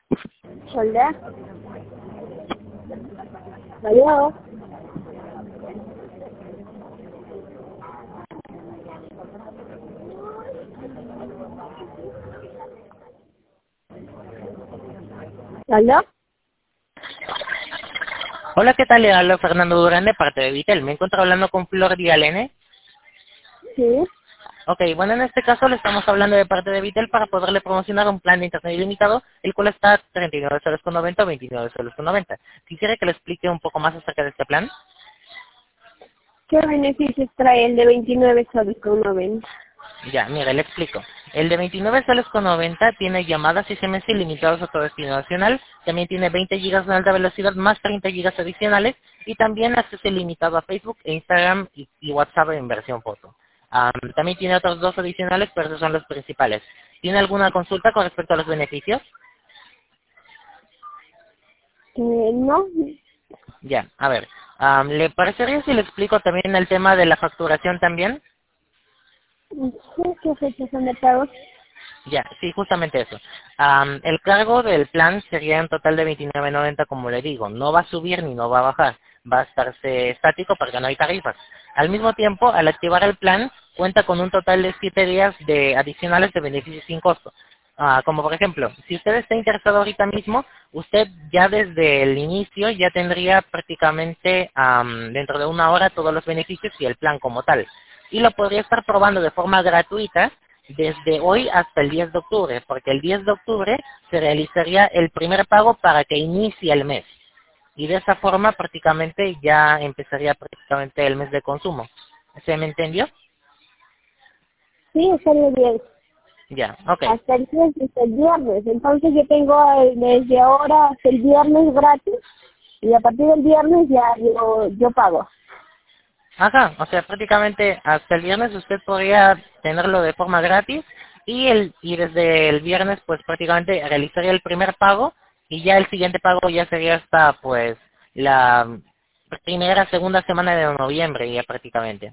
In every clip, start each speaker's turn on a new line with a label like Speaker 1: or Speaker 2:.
Speaker 1: Hola. ¿Aló? ¿Aló?
Speaker 2: Hola, ¿qué tal? Le hablo Fernando Durán de parte de Vitel. Me encuentro hablando con Flor Dialene.
Speaker 1: Sí.
Speaker 2: Ok, bueno, en este caso le estamos hablando de parte de Vitel para poderle promocionar un plan de internet ilimitado, el cual está a 39 soles con 90 o 29 soles con 90. Quisiera que le explique un poco más acerca de este plan.
Speaker 1: ¿Qué beneficios trae el de 29 soles con 90?
Speaker 2: Ya, mire, le explico. El de 29 soles con 90 tiene llamadas y SMS ilimitados a todo destino nacional. También tiene 20 gigas de alta velocidad más 30 gigas adicionales. Y también acceso ilimitado a Facebook, e Instagram y WhatsApp en versión foto. También tiene otros dos adicionales, pero esos son los principales. ¿Tiene alguna consulta con respecto a los beneficios?
Speaker 1: No.
Speaker 2: Ya, a ver. ¿Le parecería si le explico también el tema de la facturación también?
Speaker 1: Sí, ¿qué fechas son de pago?
Speaker 2: Ya, sí, justamente eso. El cargo del plan sería un total de 29.90, como le digo. No va a subir ni no va a bajar. Va a estarse estático porque no hay tarifas. Al mismo tiempo, al activar el plan, cuenta con un total de 7 días de adicionales de beneficios sin costo. Como por ejemplo, si usted está interesado ahorita mismo, usted ya desde el inicio ya tendría prácticamente dentro de una hora todos los beneficios y el plan como tal. Y lo podría estar probando de forma gratuita desde hoy hasta el 10 de octubre, porque el 10 de octubre se realizaría el primer pago para que inicie el mes. Y de esa forma prácticamente ya empezaría prácticamente el mes de consumo. ¿Se me entendió?
Speaker 1: Sí, estaría bien.
Speaker 2: Ya, ok.
Speaker 1: Hasta el 10, hasta el viernes. Entonces yo tengo desde ahora hasta el viernes gratis y a partir del viernes ya yo pago.
Speaker 2: Ajá, o sea, prácticamente hasta el viernes usted podría tenerlo de forma gratis y desde el viernes pues prácticamente realizaría el primer pago y ya el siguiente pago ya sería hasta pues la segunda semana de noviembre ya prácticamente.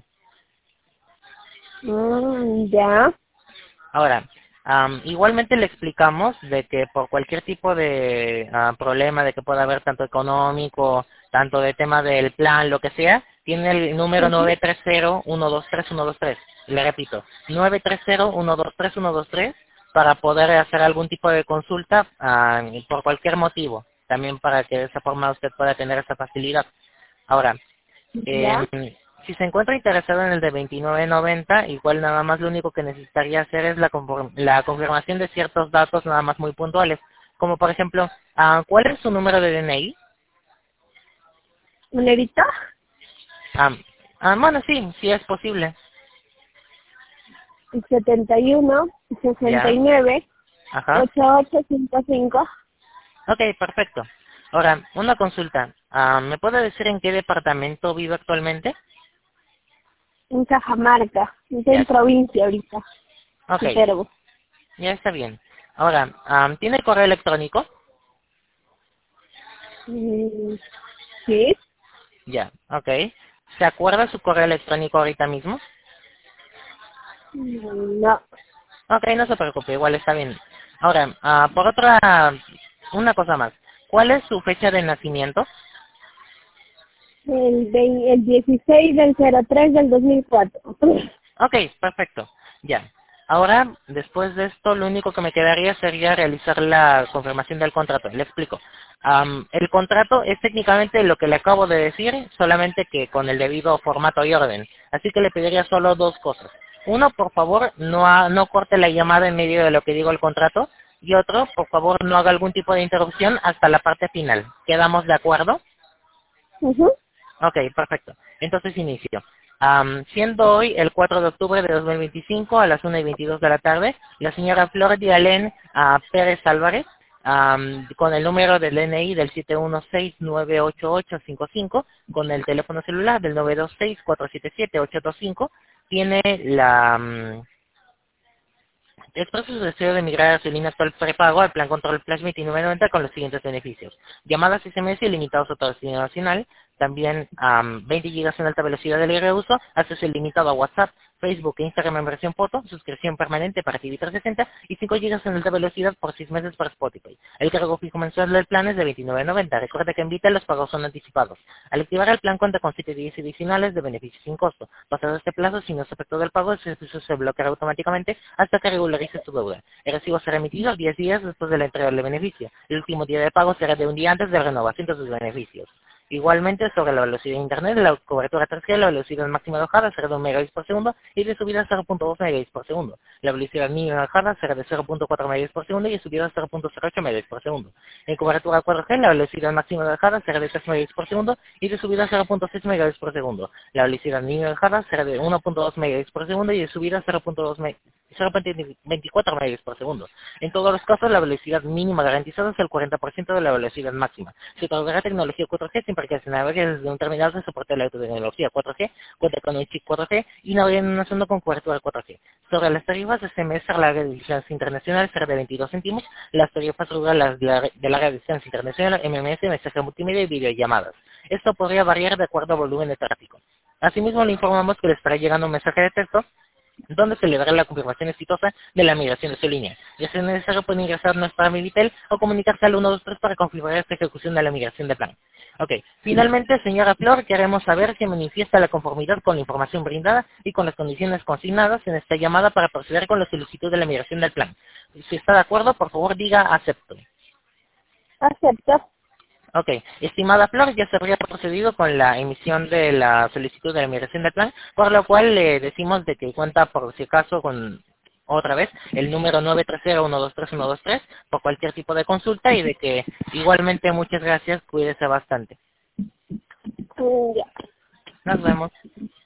Speaker 1: Ya.
Speaker 2: Ahora, igualmente le explicamos de que por cualquier tipo de problema de que pueda haber tanto económico, tanto de tema del plan, lo que sea, tiene el número
Speaker 1: Ujú.
Speaker 2: 930-123-123. Le repito, 930-123-123 para poder hacer algún tipo de consulta por cualquier motivo. También para que de esa forma usted pueda tener esa facilidad. Ahora,
Speaker 1: Ya.
Speaker 2: si se encuentra interesado en el de 29.90, igual nada más lo único que necesitaría hacer es la confirmación de ciertos datos nada más muy puntuales. Como por ejemplo, ¿cuál es su número de DNI?
Speaker 1: ¿Monerita?
Speaker 2: Ah, bueno, sí, sí es posible.
Speaker 1: 71,
Speaker 2: Ya,
Speaker 1: 69,
Speaker 2: ajá.
Speaker 1: 8855.
Speaker 2: Ok, perfecto. Ahora, una consulta. ¿Me puede decir en qué departamento vive actualmente?
Speaker 1: En Cajamarca. Estoy en
Speaker 2: Ya,
Speaker 1: provincia ahorita.
Speaker 2: ok,
Speaker 1: Viterbo.
Speaker 2: ya está bien. Ahora, ¿tiene correo electrónico?
Speaker 1: Mm, sí.
Speaker 2: Ya, ok. ¿Se acuerda su correo electrónico ahorita mismo?
Speaker 1: No.
Speaker 2: Ok, no se preocupe, igual está bien. Ahora, por otra, una cosa más. ¿Cuál es su fecha de nacimiento?
Speaker 1: El 16 del 03 del 2004.
Speaker 2: Ok, perfecto. Ya. Ahora, después de esto, lo único que me quedaría sería realizar la confirmación del contrato. Le explico. El contrato es técnicamente lo que le acabo de decir, solamente que con el debido formato y orden. Así que le pediría solo dos cosas. Uno, por favor, no corte la llamada en medio de lo que digo el contrato. Y otro, por favor, no haga algún tipo de interrupción hasta la parte final. ¿Quedamos de acuerdo?
Speaker 1: Ujú.
Speaker 2: Ok, perfecto. Entonces inicio. Siendo hoy el 4 de octubre de 2025 a las 1:22 de la tarde, la señora Flor Dialén Pérez Álvarez, con el número del DNI del 716-98855, con el teléfono celular del 926-477-825, tiene expresa su deseo de migrar a su línea actual prepago al plan Control Plus 29.90 con los siguientes beneficios. Llamadas SMS ilimitados a todo destino nacional, también 20 gigas en alta velocidad de libre uso, acceso ilimitado a WhatsApp, Facebook e Instagram en versión foto, suscripción permanente para TV 360 y 5 GB en alta velocidad por 6 meses para Spotify. El cargo fijo mensual del plan es de $29.90. Recuerda que en Vita los pagos son anticipados. Al activar el plan cuenta con 7 días adicionales de beneficios sin costo. Pasado este plazo, si no se efectúa el pago, el servicio se bloqueará automáticamente hasta que regularice tu deuda. El recibo será emitido 10 días después de la entrega del beneficio. El último día de pago será de un día antes de la renovación de sus beneficios. Igualmente, sobre la velocidad de Internet, la cobertura 3G, la velocidad máxima de bajada será de 1 megabits por segundo y de subida 0.2 megabits por segundo. La velocidad mínima de bajada será de 0.4 megabits por segundo y de subida 0.08 megabits por segundo. En cobertura 4G, la velocidad máxima de bajada será de 3 megabits por segundo y de subida 0.6 megabits por segundo. La velocidad mínima de bajada será de 1.2 megabits por segundo y de subida 0.24 megabits por segundo. En todos los casos, la velocidad mínima garantizada es el 40% de la velocidad máxima. Se otorgará tecnología 4G siempre que se navegue desde un terminal de soporte de la tecnología 4G, cuenta con un chip 4G y navegue en una zona con cobertura 4G. Sobre las tarifas de SMS a larga distancia internacional será de 22 céntimos, las tarifas rurales de larga distancia internacional, MMS, mensaje multimedia y videollamadas. Esto podría variar de acuerdo al volumen de tráfico. Asimismo, le informamos que le estará llegando un mensaje de texto donde se le dará la confirmación exitosa de la migración de su línea. Y si es necesario, puede ingresar a nuestra Mivitel o comunicarse al 123 para confirmar esta ejecución de la migración de plan. Ok, finalmente, señora Flor, queremos saber si manifiesta la conformidad con la información brindada y con las condiciones consignadas en esta llamada para proceder con la solicitud de la migración del plan. Si está de acuerdo, por favor diga acepto.
Speaker 1: Acepto.
Speaker 2: Ok, estimada Flor, ya se habría procedido con la emisión de la solicitud de la migración del plan, por lo cual le decimos de que cuenta por si acaso con, otra vez, el número 930-123-123 por cualquier tipo de consulta y de que igualmente muchas gracias, cuídese bastante.
Speaker 1: Ya.
Speaker 2: Nos vemos.